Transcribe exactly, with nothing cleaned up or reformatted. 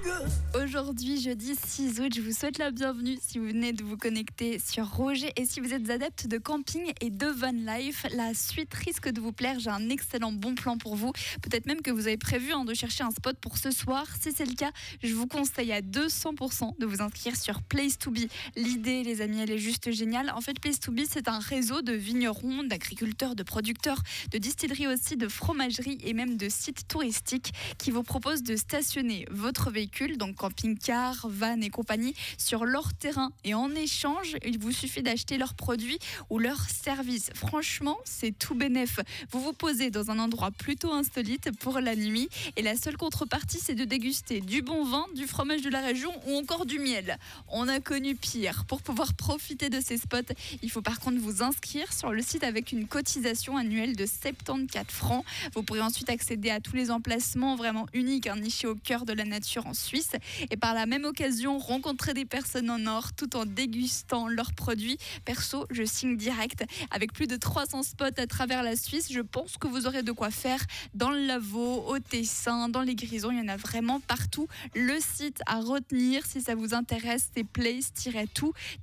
Aujourd'hui, jeudi six août, je vous souhaite la bienvenue si vous venez de vous connecter sur Roger. Et si vous êtes adepte de camping et de van life, la suite risque de vous plaire. J'ai un excellent bon plan pour vous. Peut-être même que vous avez prévu hein, de chercher un spot pour ce soir. Si c'est le cas, je vous conseille à deux cents pour cent de vous inscrire sur Place to Be. L'idée, les amis, elle est juste géniale. En fait, Place to Be, c'est un réseau de vignerons, d'agriculteurs, de producteurs, de distilleries aussi, de fromageries et même de sites touristiques qui vous proposent de stationner votre véhicule, donc camping-car, van et compagnie, sur leur terrain. Et en échange, il vous suffit d'acheter leurs produits ou leurs services. Franchement, c'est tout bénef. Vous vous posez dans un endroit plutôt insolite pour la nuit et la seule contrepartie, c'est de déguster du bon vin, du fromage de la région ou encore du miel. On a connu pire. Pour pouvoir profiter de ces spots, il faut par contre vous inscrire sur le site avec une cotisation annuelle de soixante-quatorze francs. Vous pourrez ensuite accéder à tous les emplacements vraiment uniques, hein, nichés au cœur de la nature en Suisse. Et par la même occasion, rencontrer des personnes en or tout en dégustant leurs produits. Perso, je signe direct. Avec plus de trois cents spots à travers la Suisse, je pense que vous aurez de quoi faire dans le Lavaux, au Tessin, dans les Grisons. Il y en a vraiment partout. Le site à retenir, si ça vous intéresse, c'est place tiret tout